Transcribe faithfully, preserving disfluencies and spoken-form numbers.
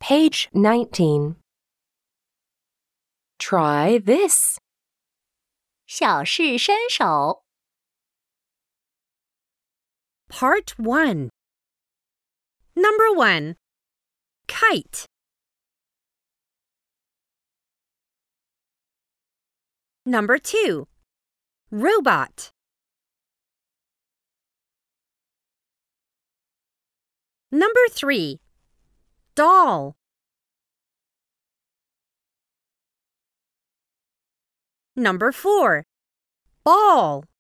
Page nineteen. Try this. 小试身手 Part one. Number one. Kite. Number two. Robot. Number three. Doll. Number four. Ball.